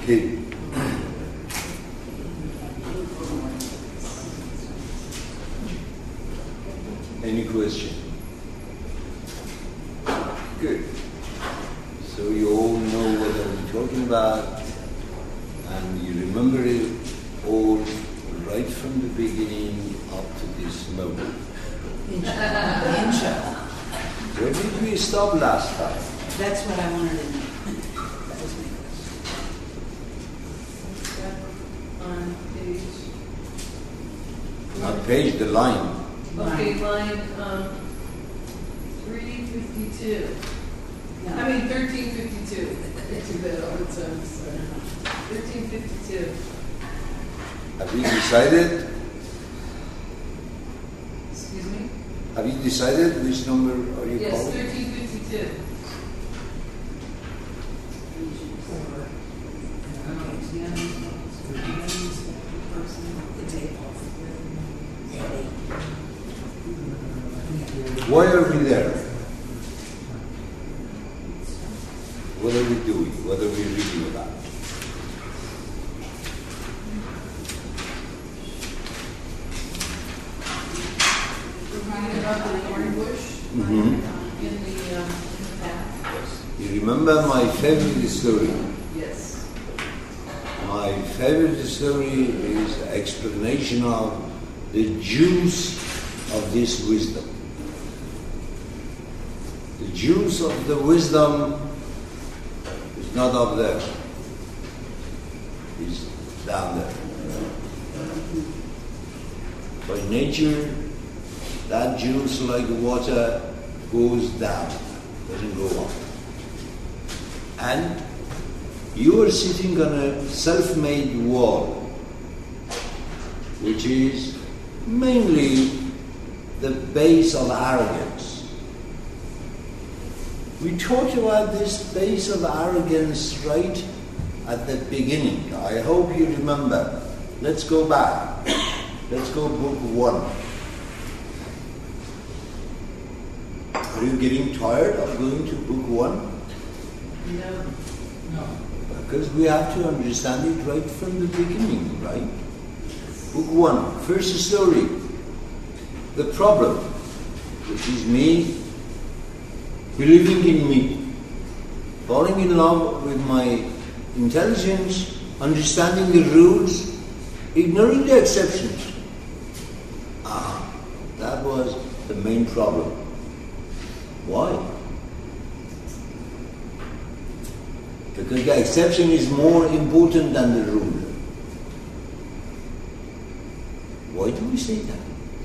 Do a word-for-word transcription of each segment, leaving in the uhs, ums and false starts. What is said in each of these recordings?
Okay. Any question? Good. So you all know what I'm talking about, and you remember it all right from the beginning up to this moment. Inshallah. Where did we stop last time? That's what I wanted to know. That was my On page. Not page, the line. Okay, line um, three fifty-two. No. I mean thirteen fifty-two. It's a bit all the time. thirteen fifty-two. Have you decided? Excuse me? Have you decided which number are you Yes, calling? thirteen fifty-two. Why are we there? What are we doing? What are we reading about? We're talking about the thorn bush Mm-hmm. in the, um, in the path. You remember my favorite story? Yes. My favorite story is an explanation of the juice of this wisdom. The juice of the wisdom is not up there. It's down there. By nature, that juice, like water, goes down, doesn't go up. And you are sitting on a self-made wall, which is mainly the base of arrogance. We talked about this base of arrogance right at the beginning. I hope you remember. Let's go back. Let's go book one. Are you getting tired of going to book one? No. No. Because we have to understand it right from the beginning, right? Book one, first story. The problem, which is me believing in me, falling in love with my intelligence, understanding the rules, ignoring the exceptions. Ah, that was the main problem. Why? Because the exception is more important than the rule. Why do we say that?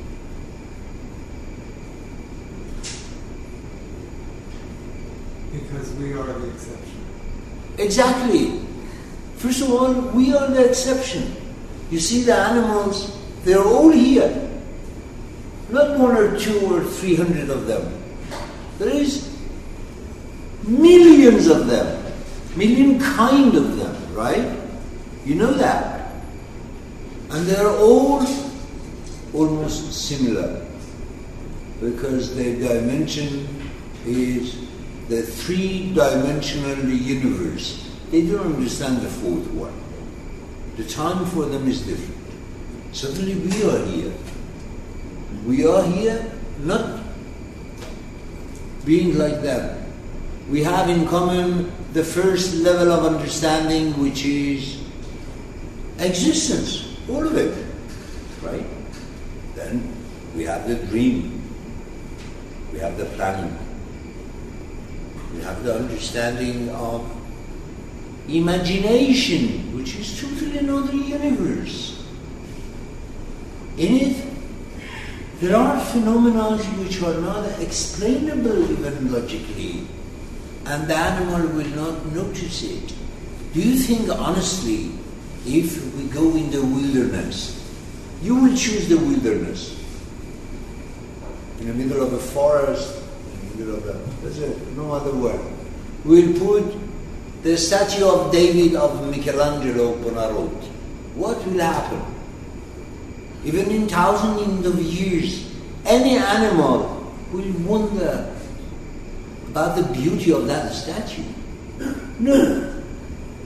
Because we are the exception. Exactly. First of all, we are the exception. You see the animals, they're all here. Not one or two or three hundred of them. There is millions of them. Million kind of them, right? You know that. And they're all almost similar. Because their dimension is the three-dimensional universe. They don't understand the fourth one. The time for them is different. Suddenly we are here. We are here not being like them. We have in common the first level of understanding, which is existence, all of it, right? Then we have the dream. We have the planning. We have the understanding of imagination, which is totally another universe. In it, there are phenomena which are not explainable even logically, and the animal will not notice it. Do you think honestly, if we go in the wilderness, you will choose the wilderness? In the middle of a forest, in the middle of a, there's a, no other word. We'll put the statue of David of Michelangelo Buonarroti. What will happen? Even in thousands of years, any animal will wonder about the beauty of that statue. No. And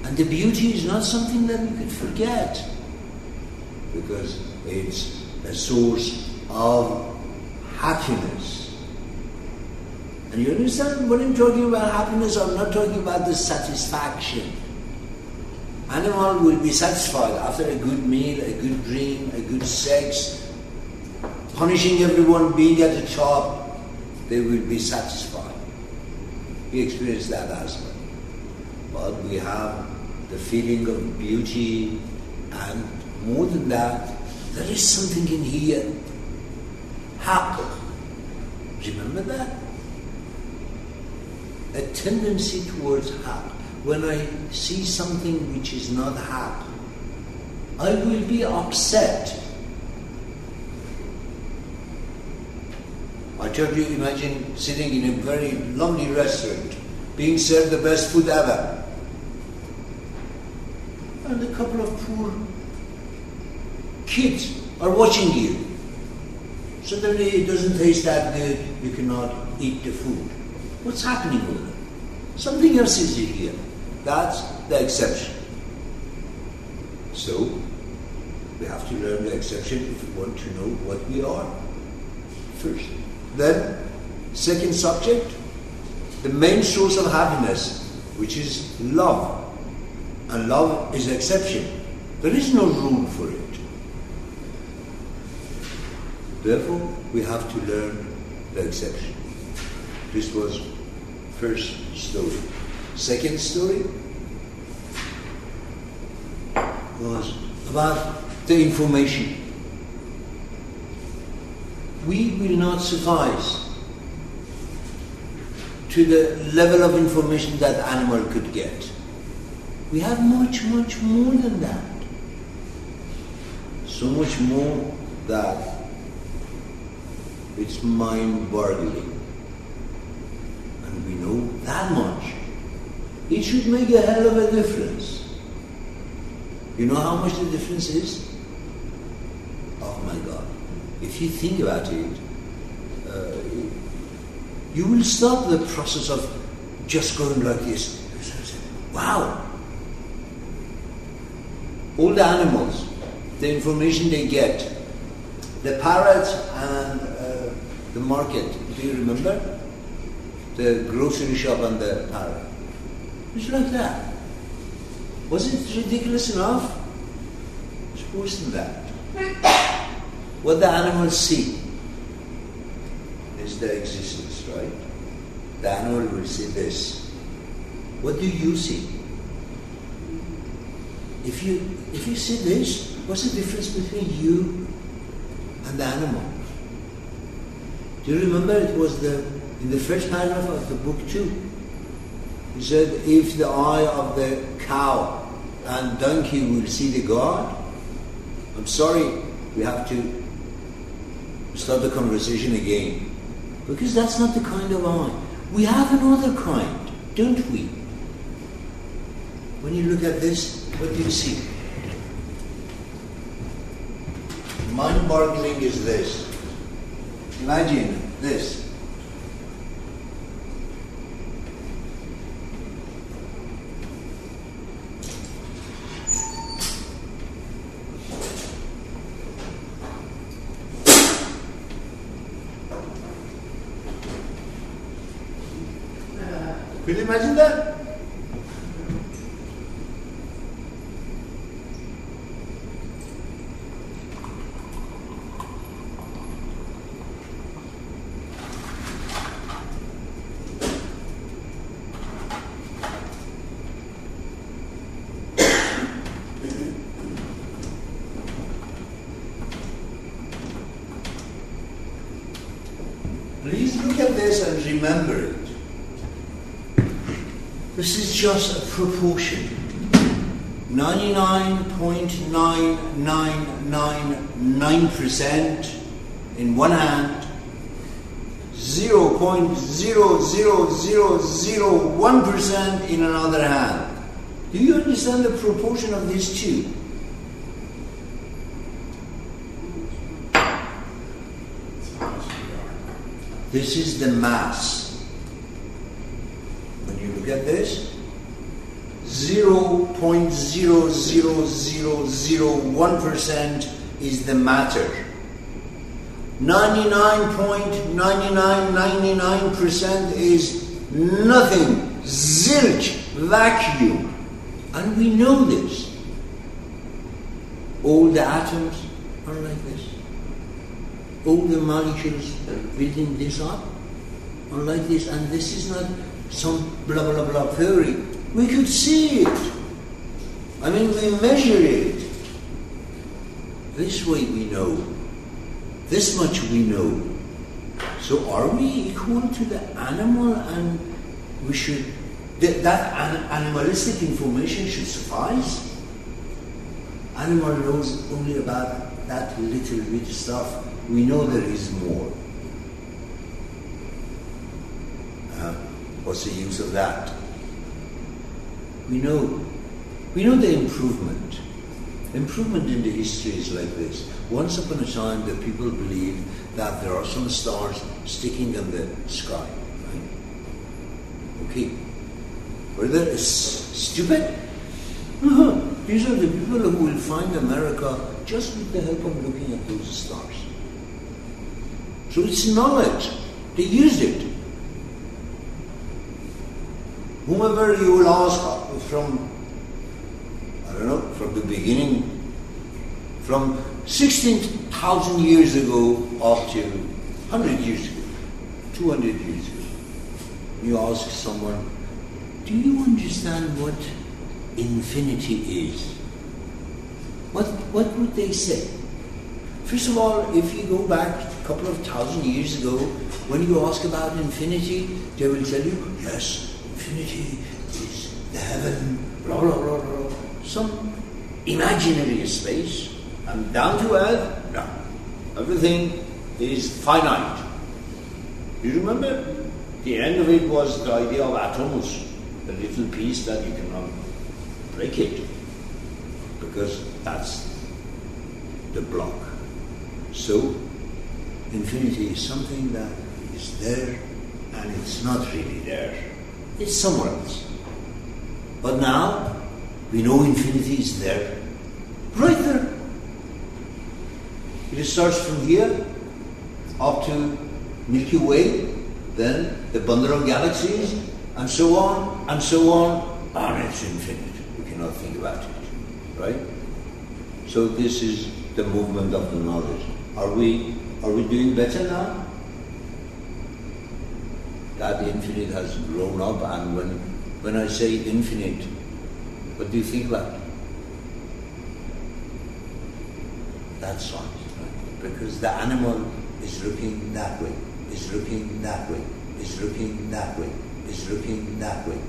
And the beauty is not something that we could forget, because it's a source of happiness. And you understand, when I'm talking about happiness, I'm not talking about the satisfaction. Animal will be satisfied after a good meal, a good dream, a good sex, punishing everyone, being at the top, they will be satisfied. We experience that as well. But we have the feeling of beauty, and more than that, there is something in here. Haqq. Remember that? A tendency towards haqq. When I see something which is not haqq, I will be upset. I try to imagine sitting in a very lovely restaurant, being served the best food ever, and a couple of poor kids are watching you. Suddenly it doesn't taste that good, you cannot eat the food. What's happening with it? Something else is here. That's the exception. So, we have to learn the exception if we want to know what we are first. Then, second subject, the main source of happiness, which is love. And love is the exception. There is no rule for it. Therefore, we have to learn the exception. This was first story. Second story was about the information. We will not suffice to the level of information that the animal could get. We have much, much more than that. So much more that it's mind-boggling. And we know that much. It should make a hell of a difference. You know how much the difference is? Oh my God. If you think about it, uh, you will stop the process of just going like this. Wow. All the animals, the information they get, the parrot and uh, the market, do you remember? The grocery shop and the parrot. It's like that. Was it ridiculous enough? It's worse than that. What the animals see is their existence, right? The animal will see this. What do you see? If you if you see this, what's the difference between you and the animal? Do you remember it was the in the first paragraph of the book two? He said, if the eye of the cow and donkey will see the God, I'm sorry, we have to start the conversation again. Because that's not the kind of eye. We have another kind, don't we? When you look at this, what do you see? Mind-boggling is this. Imagine this. Could you imagine that? Please look at this and remember it. This is just a proportion. ninety-nine point nine nine nine nine percent in one hand, zero point zero zero zero zero one percent in another hand. Do you understand the proportion of these two? This is the mass. When you look at this, zero point zero zero zero zero one percent is the matter. ninety-nine point nine nine nine nine percent is nothing, zilch, vacuum. And we know this. All the atoms are like this. All the molecules building this up are like this. And this is not some blah blah blah theory. We could see it. I mean, we measure it. This way we know. This much we know. So are we equal to the animal, and we should, that, that an, animalistic information should suffice? Animal knows only about that little bit stuff. We know there is more. Uh, what's the use of that? We know, we know the improvement. Improvement in the history is like this. Once upon a time, the people believed that there are some stars sticking in the sky. Right? Okay. Were they s- stupid? Uh-huh. These are the people who will find America just with the help of looking at those stars. So it's knowledge. They used it. Whomever you will ask from, I don't know, from the beginning, from sixteen thousand years ago up to one hundred years ago, two hundred years ago, you ask someone, do you understand what infinity is? What, what would they say? First of all, if you go back a couple of thousand years ago, when you ask about infinity, they will tell you, yes, infinity is the heaven, blah, blah, blah, blah. Some imaginary space, and down to earth, no. Everything is finite. You remember? The end of it was the idea of atoms, the little piece that you cannot break it, because that's the block. So, infinity is something that is there, and it's not really there. It's somewhere else. But now, we know infinity is there, right there. It starts from here up to Milky Way, then the bundle of galaxies, and so on, and so on, and it's infinite. We cannot think about it, right? So this is the movement of the knowledge. Are we, are we doing better now? That infinite has grown up, and when, when I say infinite, what do you think about it? That's science, right? Because the animal is looking that way, is looking that way, is looking that way, is looking that way,